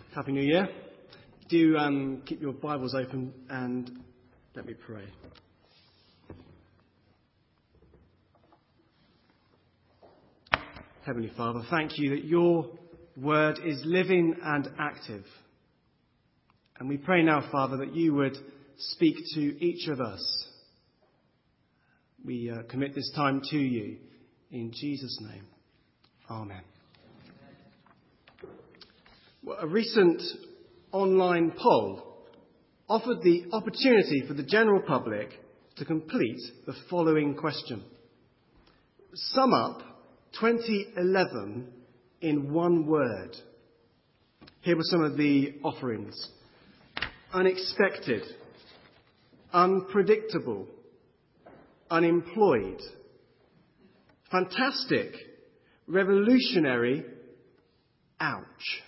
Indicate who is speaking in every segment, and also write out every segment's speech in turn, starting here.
Speaker 1: Happy New Year. Do keep your Bibles open and let me pray. Heavenly Father, thank you that your word is living and active. And we pray now, Father, that you would speak to each of us. We commit this time to you in Jesus' name. Amen. Well, a recent online poll offered the opportunity for the general public to complete the following question. Sum up 2011 in one word. Here were some of the offerings. Unexpected, unpredictable, unemployed, fantastic, revolutionary, ouch.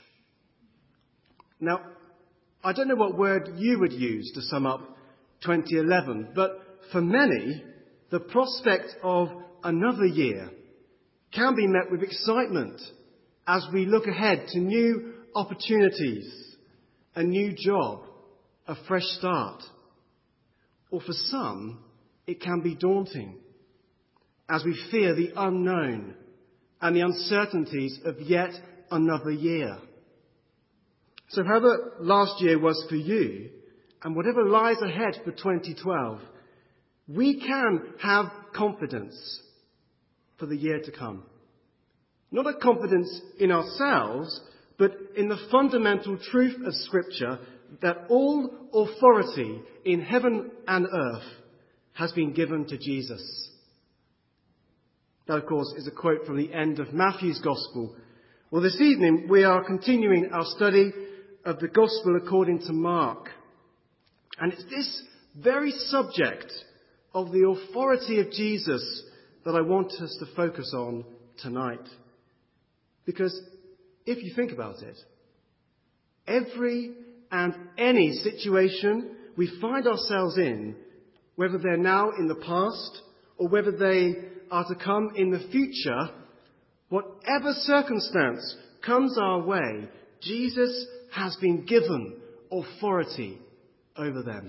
Speaker 1: Now, I don't know what word you would use to sum up 2011, but for many, the prospect of another year can be met with excitement as we look ahead to new opportunities, a new job, a fresh start. Or for some, it can be daunting as we fear the unknown and the uncertainties of yet another year. So however last year was for you, and whatever lies ahead for 2012, we can have confidence for the year to come. Not a confidence in ourselves, but in the fundamental truth of Scripture that all authority in heaven and earth has been given to Jesus. That, of course, is a quote from the end of Matthew's Gospel. Well, this evening we are continuing our study of the Gospel according to Mark. And it's this very subject of the authority of Jesus that I want us to focus on tonight. Because if you think about it, every and any situation we find ourselves in, whether they're now in the past or whether they are to come in the future, whatever circumstance comes our way, Jesus has been given authority over them.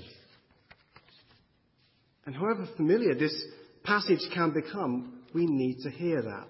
Speaker 1: And however familiar this passage can become, we need to hear that.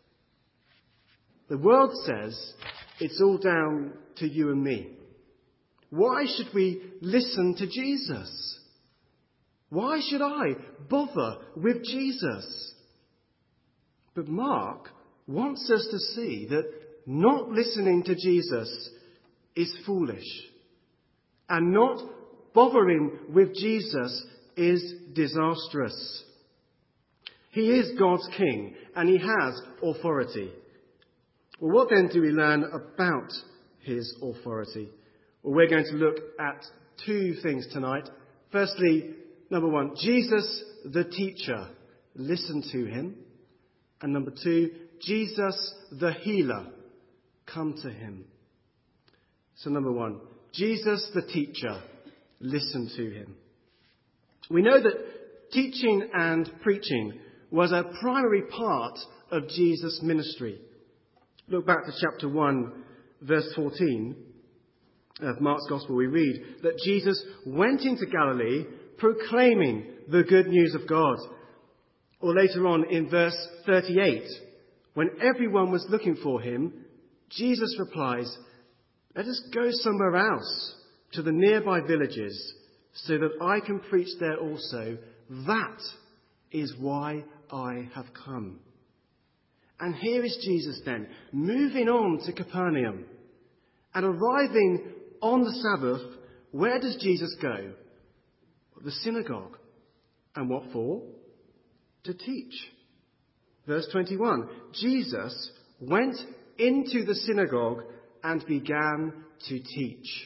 Speaker 1: The world says it's all down to you and me. Why should we listen to Jesus? Why should I bother with Jesus? But Mark wants us to see that not listening to Jesus is foolish, and not bothering with Jesus is disastrous. He is God's King, and he has authority. Well, what then do we learn about his authority? Well, we're going to look at two things tonight. Firstly, number one, Jesus the teacher, listen to him. And number two, Jesus the healer, come to him. So number one, Jesus the teacher, listen to him. We know that teaching and preaching was a primary part of Jesus' ministry. Look back to chapter 1, verse 14 of Mark's Gospel. We read that Jesus went into Galilee proclaiming the good news of God. Or later on in verse 38, when everyone was looking for him, Jesus replies, "Let us go somewhere else, to the nearby villages, so that I can preach there also. That is why I have come." And here is Jesus then, moving on to Capernaum. And arriving on the Sabbath, where does Jesus go? The synagogue. And what for? To teach. Verse 21, Jesus went into the synagogue and began to teach.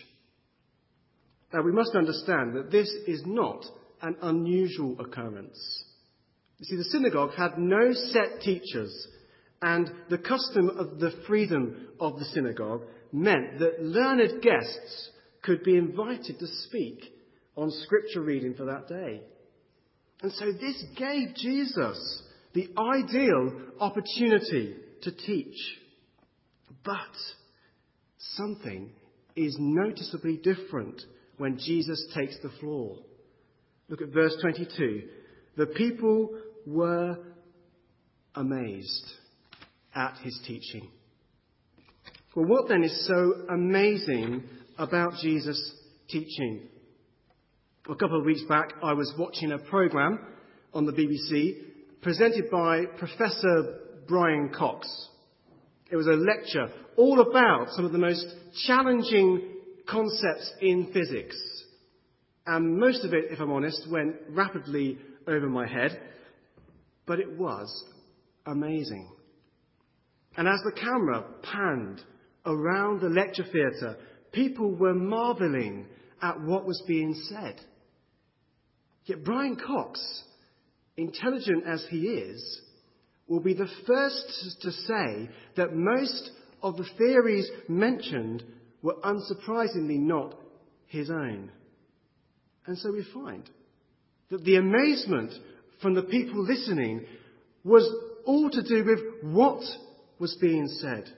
Speaker 1: Now we must understand that this is not an unusual occurrence. You see, the synagogue had no set teachers, and the custom of the freedom of the synagogue meant that learned guests could be invited to speak on scripture reading for that day. And so this gave Jesus the ideal opportunity to teach. But something is noticeably different when Jesus takes the floor. Look at verse 22. The people were amazed at his teaching. Well, what then is so amazing about Jesus' teaching? A couple of weeks back, I was watching a programme on the BBC presented by Professor Brian Cox. It was a lecture all about some of the most challenging concepts in physics. And most of it, if I'm honest, went rapidly over my head. But it was amazing. And as the camera panned around the lecture theatre, people were marvelling at what was being said. Yet Brian Cox, intelligent as he is, will be the first to say that most of the theories mentioned were unsurprisingly not his own. And so we find that the amazement from the people listening was all to do with what was being said.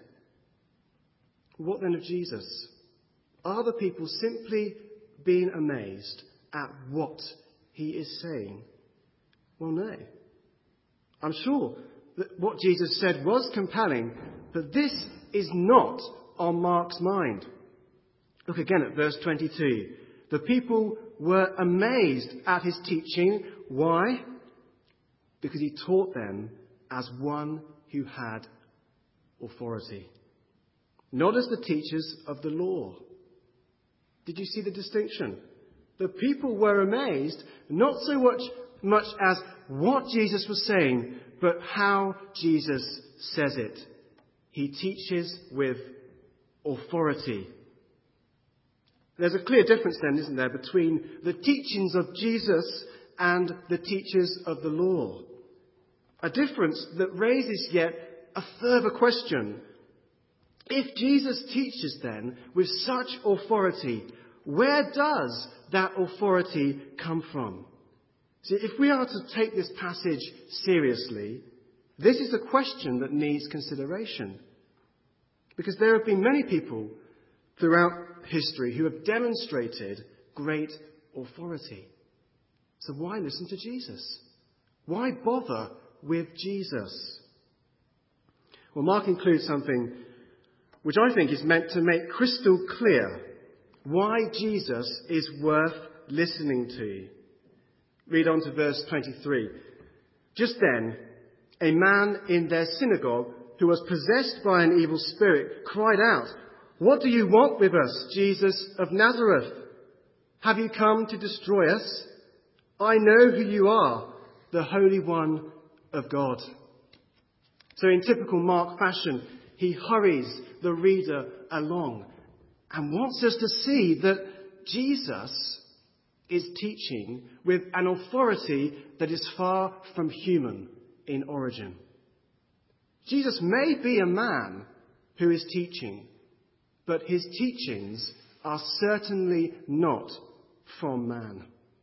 Speaker 1: What then of Jesus? Are the people simply being amazed at what he is saying? Well, no. I'm sure that what Jesus said was compelling, but this is not on Mark's mind. Look again at verse 22. The people were amazed at his teaching. Why? Because he taught them as one who had authority, not as the teachers of the law. Did you see the distinction? The people were amazed, not so much as what Jesus was saying, but how Jesus says it. He teaches with authority. There's a clear difference then, isn't there, between the teachings of Jesus and the teachers of the law. A difference that raises yet a further question. If Jesus teaches then with such authority, where does that authority come from? See, if we are to take this passage seriously, this is a question that needs consideration. Because there have been many people throughout history who have demonstrated great authority. So why listen to Jesus? Why bother with Jesus? Well, Mark includes something which I think is meant to make crystal clear why Jesus is worth listening to. Read on to verse 23. Just then, a man in their synagogue who was possessed by an evil spirit cried out, "What do you want with us, Jesus of Nazareth? Have you come to destroy us? I know who you are, the Holy One of God." So in typical Mark fashion, he hurries the reader along and wants us to see that Jesus is teaching with an authority that is far from human in origin. Jesus may be a man who is teaching, but his teachings are certainly not from man.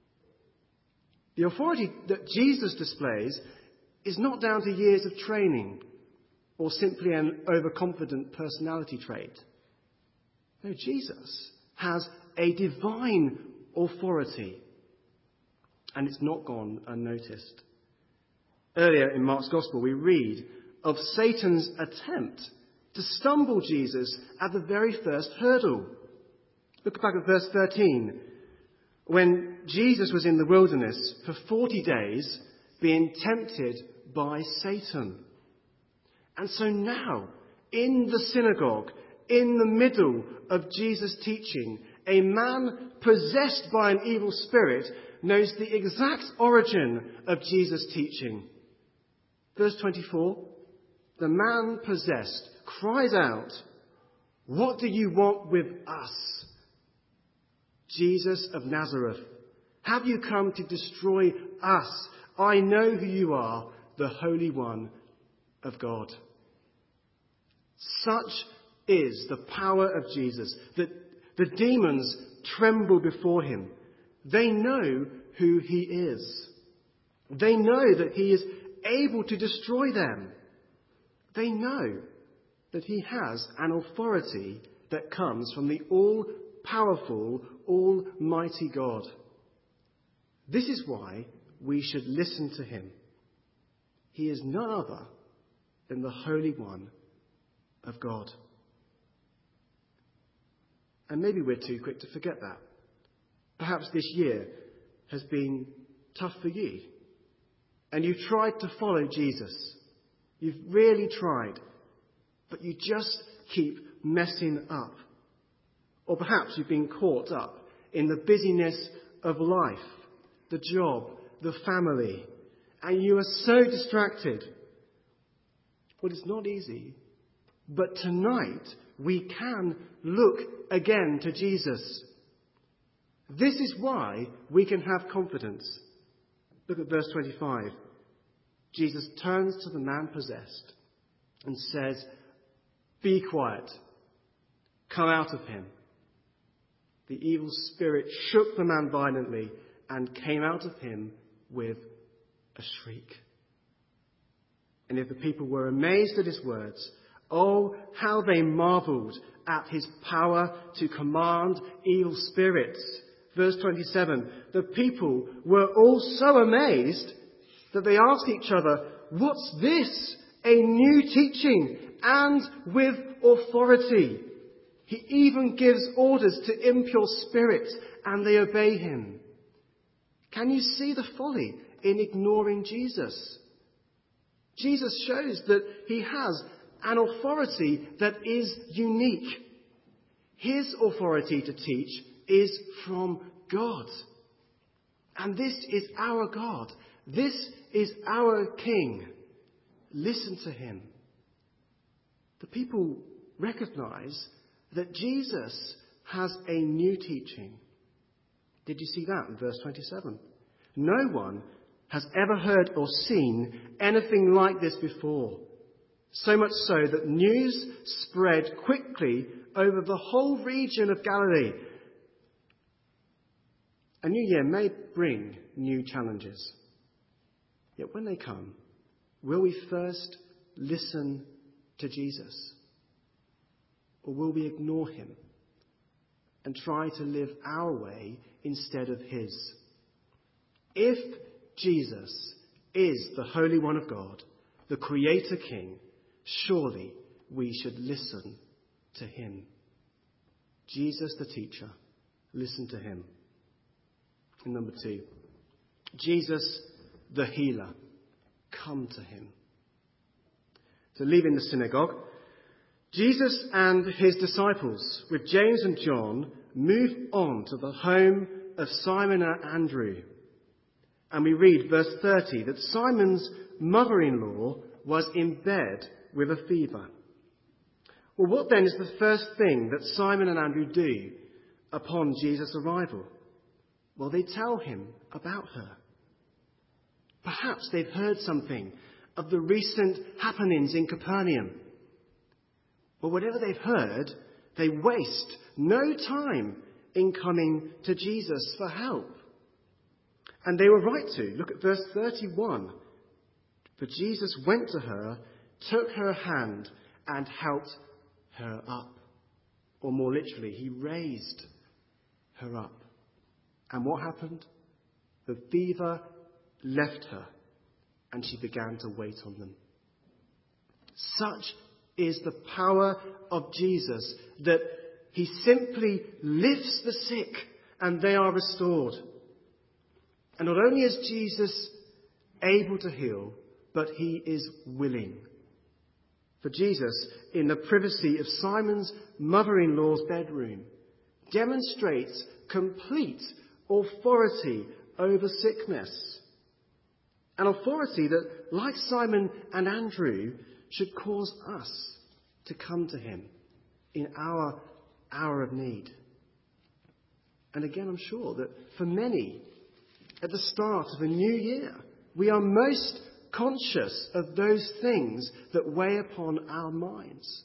Speaker 1: The authority that Jesus displays is not down to years of training or simply an overconfident personality trait. No, Jesus has a divine authority, and it's not gone unnoticed. Earlier in Mark's Gospel, we read of Satan's attempt to stumble Jesus at the very first hurdle. Look back at verse 13. When Jesus was in the wilderness for 40 days, being tempted by Satan. And so now, in the synagogue, in the middle of Jesus' teaching, a man possessed by an evil spirit knows the exact origin of Jesus' teaching. Verse 24, the man possessed cries out, "What do you want with us, Jesus of Nazareth? Have you come to destroy us? I know who you are, the Holy One of God." Such is the power of Jesus that the demons tremble before him. They know who he is. They know that he is able to destroy them. They know that he has an authority that comes from the all-powerful, almighty God. This is why we should listen to him. He is none other than the Holy One of God. And maybe we're too quick to forget that. Perhaps this year has been tough for you. And you've tried to follow Jesus. You've really tried. But you just keep messing up. Or perhaps you've been caught up in the busyness of life, the job, the family, and you are so distracted. Well, it's not easy. But tonight, we can look again to Jesus. This is why we can have confidence. Look at verse 25. Jesus turns to the man possessed and says, "Be quiet. Come out of him." The evil spirit shook the man violently and came out of him with a shriek. And if the people were amazed at his words, oh, how they marveled at his power to command evil spirits. Verse 27, the people were all so amazed that they asked each other, "What's this? A new teaching and with authority. He even gives orders to impure spirits and they obey him." Can you see the folly in ignoring Jesus? Jesus shows that he has an authority that is unique. His authority to teach is from God. And this is our God. This is our King. Listen to him. The people recognize that Jesus has a new teaching. Did you see that in verse 27? No one has ever heard or seen anything like this before. So much so that news spread quickly over the whole region of Galilee. A new year may bring new challenges. Yet when they come, will we first listen to Jesus? Or will we ignore him and try to live our way instead of his? If Jesus is the Holy One of God, the Creator King, surely we should listen to him. Jesus the teacher, listen to him. And number 2, Jesus the healer, come to him. So leaving the synagogue, Jesus and his disciples, with James and John, moved on to the home of Simon and Andrew. And we read, verse 30, that Simon's mother-in-law was in bed with a fever. Well, what then is the first thing that Simon and Andrew do upon Jesus' arrival? Well, they tell him about her. Perhaps they've heard something of the recent happenings in Capernaum. But whatever they've heard, they waste no time in coming to Jesus for help. And they were right to. Look at verse 31. For Jesus went to her, took her hand, and helped her up. Or more literally, he raised her up. And what happened? The fever left her, and she began to wait on them. Such is the power of Jesus, that he simply lifts the sick and they are restored. And not only is Jesus able to heal, but he is willing. For Jesus, in the privacy of Simon's mother-in-law's bedroom, demonstrates complete authority over sickness. An authority that, like Simon and Andrew, should cause us to come to him in our hour of need. And again, I'm sure that for many, at the start of a new year, we are most conscious of those things that weigh upon our minds.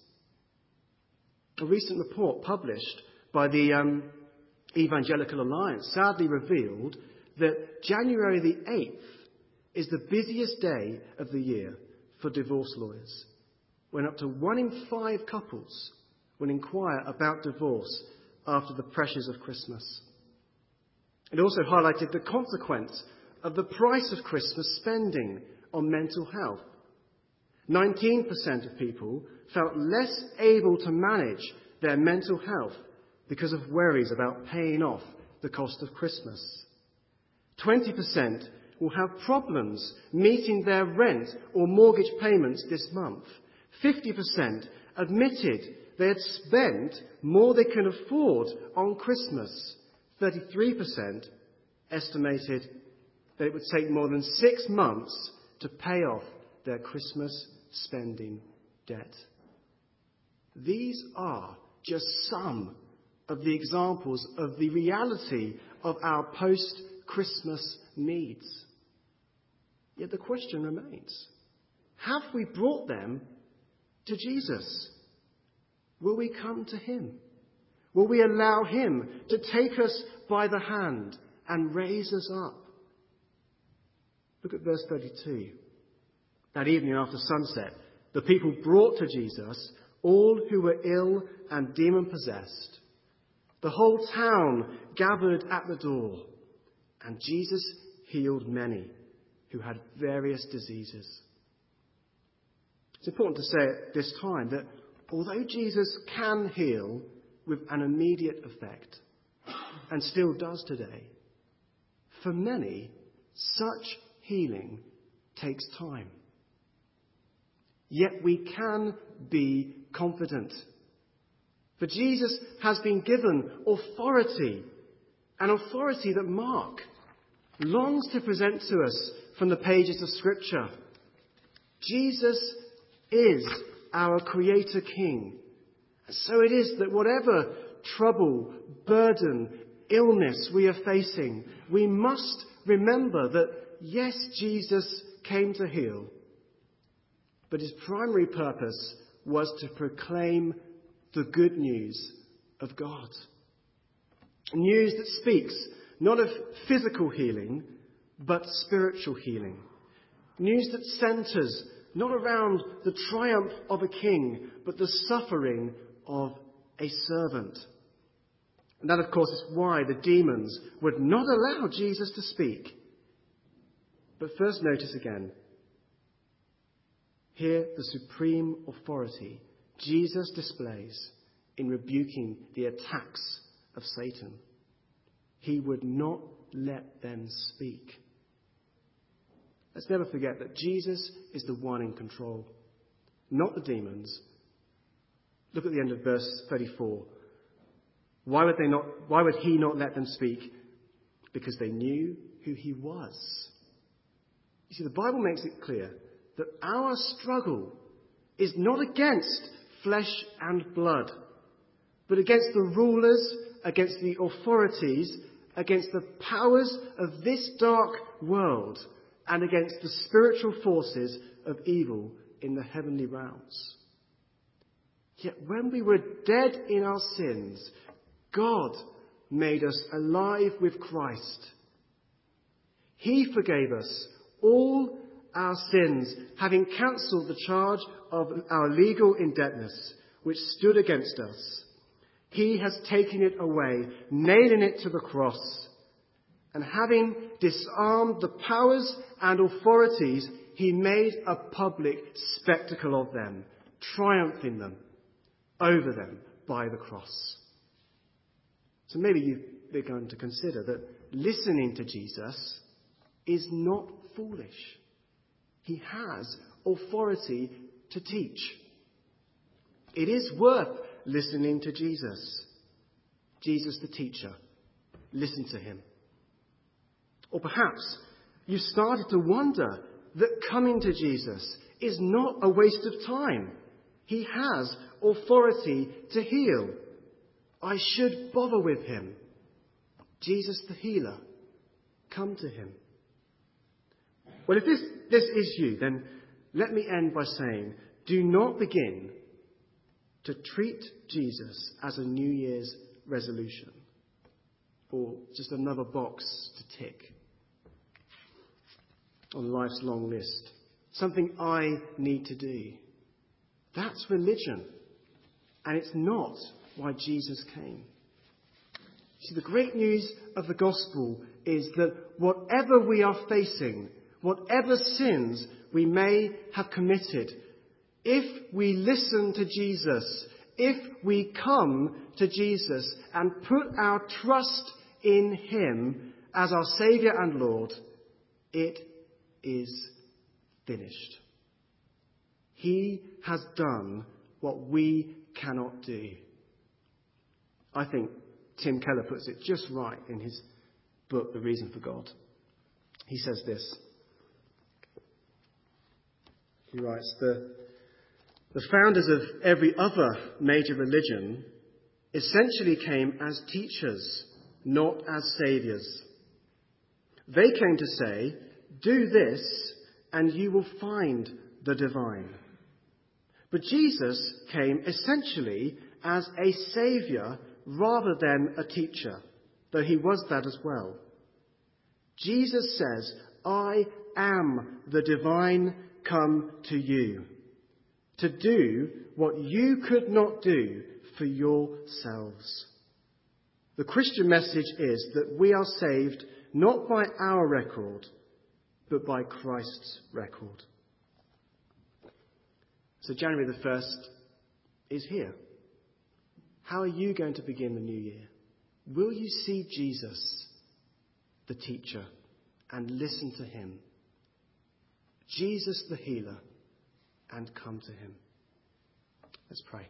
Speaker 1: A recent report published by the Evangelical Alliance sadly revealed that January the 8th is the busiest day of the year for divorce lawyers, when up to 1 in 5 couples will inquire about divorce after the pressures of Christmas. It also highlighted the consequence of the price of Christmas spending on mental health. 19% of people felt less able to manage their mental health because of worries about paying off the cost of Christmas. 20% will have problems meeting their rent or mortgage payments this month. 50% admitted they had spent more they can afford on Christmas. 33% estimated that it would take more than 6 months to pay off their Christmas spending debt. These are just some of the examples of the reality of our post-Christmas needs. Yet the question remains, have we brought them to Jesus? Will we come to him? Will we allow him to take us by the hand and raise us up? Look at verse 32. That evening after sunset, the people brought to Jesus all who were ill and demon-possessed. The whole town gathered at the door, and Jesus healed many who had various diseases. It's important to say at this time that although Jesus can heal with an immediate effect, and still does today, for many, such healing takes time. Yet we can be confident. For Jesus has been given authority, an authority that Mark longs to present to us from the pages of Scripture. Jesus is our Creator King. And so it is that whatever trouble, burden, illness we are facing, we must remember that, yes, Jesus came to heal, but his primary purpose was to proclaim the good news of God. News that speaks not of physical healing, but spiritual healing. News that centres not around the triumph of a king, but the suffering of a servant. And that, of course, is why the demons would not allow Jesus to speak. But first notice again, here the supreme authority Jesus displays in rebuking the attacks of Satan. He would not let them speak. Let's never forget that Jesus is the one in control, not the demons. Look at the end of verse 34. Why would he not let them speak? Because they knew who he was. You see, the Bible makes it clear that our struggle is not against flesh and blood, but against the rulers, against the authorities, against the powers of this dark world, and against the spiritual forces of evil in the heavenly realms. Yet when we were dead in our sins, God made us alive with Christ. He forgave us all our sins, having cancelled the charge of our legal indebtedness, which stood against us. He has taken it away, nailing it to the cross. And having disarmed the powers and authorities, he made a public spectacle of them, triumphing them over them by the cross. So maybe you've begun to consider that listening to Jesus is not foolish. He has authority to teach. It is worth listening to Jesus. Jesus the teacher. Listen to him. Or perhaps you've started to wonder that coming to Jesus is not a waste of time. He has authority to heal. I should bother with him. Jesus the healer. Come to him. Well, if this is you, then let me end by saying, do not begin to treat Jesus as a New Year's resolution or just another box to tick on life's long list. Something I need to do. That's religion. And it's not why Jesus came. See, the great news of the gospel is that whatever we are facing, whatever sins we may have committed, if we listen to Jesus, if we come to Jesus and put our trust in him as our Saviour and Lord, it is finished. He has done what we cannot do. I think Tim Keller puts it just right in his book, The Reason for God. He says this. He writes, the founders of every other major religion essentially came as teachers, not as saviours. They came to say, do this and you will find the divine. But Jesus came essentially as a saviour rather than a teacher, though he was that as well. Jesus says, I am the divine come to you, to do what you could not do for yourselves. The Christian message is that we are saved not by our record, but by Christ's record. So January the 1st is here. How are you going to begin the new year? Will you see Jesus, the teacher, and listen to him? Jesus the healer, and come to him. Let's pray.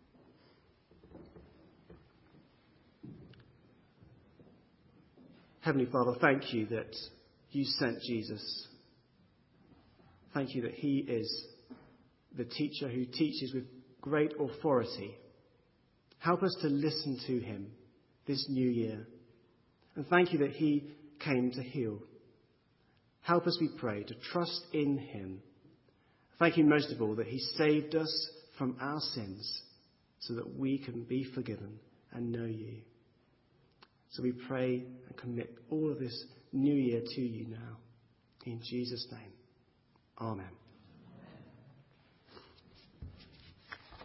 Speaker 1: Heavenly Father, thank you that you sent Jesus. Thank you that he is the teacher who teaches with great authority. Help us to listen to him this new year. And thank you that he came to heal. Help us, we pray, to trust in him. Thank you most of all that he saved us from our sins so that we can be forgiven and know you. So we pray and commit all of this new year to you now. In Jesus' name, amen.